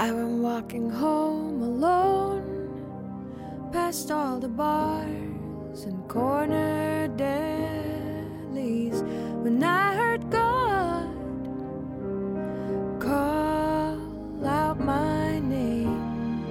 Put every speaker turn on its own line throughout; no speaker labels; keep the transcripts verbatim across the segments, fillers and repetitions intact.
I went walking home alone, past all the bars and corner delis, when I heard God call out my name.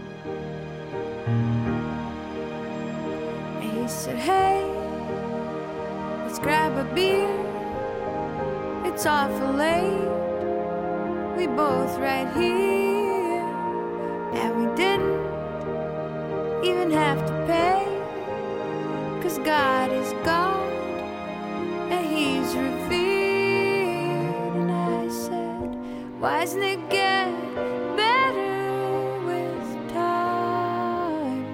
And he said, hey, let's grab a beer, it's awful late, we both right here. And we didn't even have to pay, 'cause God is God and He's revered. And I said, why doesn't it get better with time?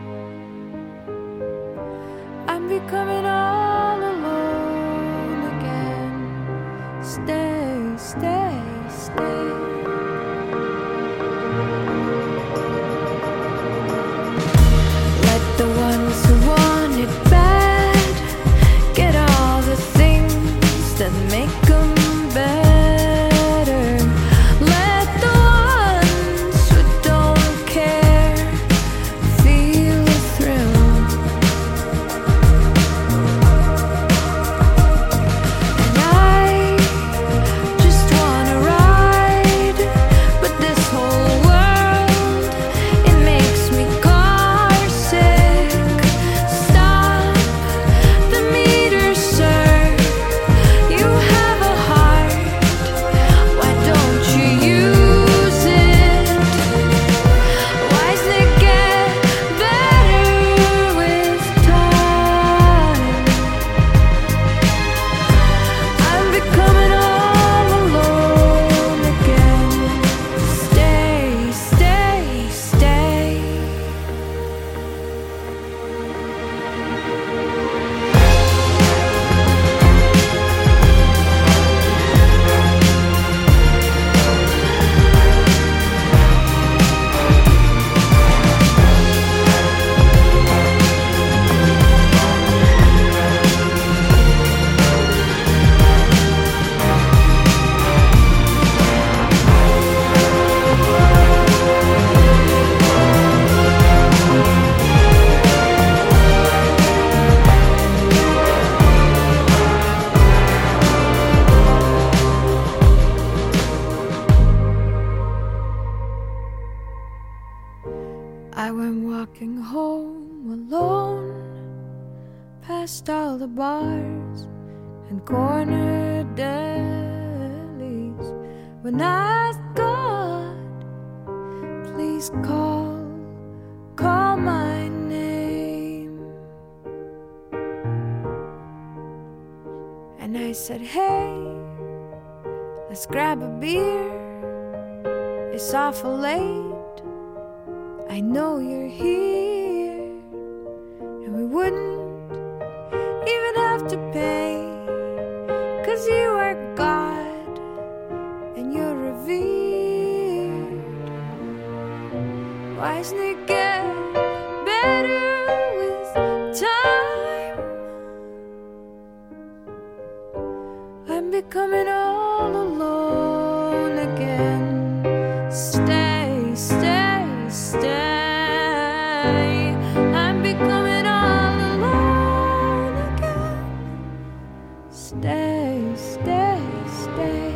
I'm becoming all alone again. Stay, stay, stay. Let the ones who want it bad get all the things that make them better. Let the ones who don't care feel the thrill. And I just wanna ride, but this whole world, it makes me car sick. Stop the meter, sir. You have a heart, why don't you use it? Why doesn't it get better with time? I'm becoming all alone again. Stay, stay, stay. I went walking home alone, past all the bars and corner delis, when I asked God, please call, call my name. And I said, hey, let's grab a beer, it's awful late, I know you're here. And we wouldn't even have to pay, 'cause you are God and you're revered. Why doesn't it get better with time? I'm becoming all alone again. Stay, stay, stay. I'm becoming all alone again. Stay, stay, stay.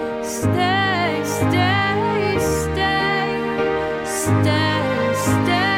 Stay, stay, stay. Stay, stay.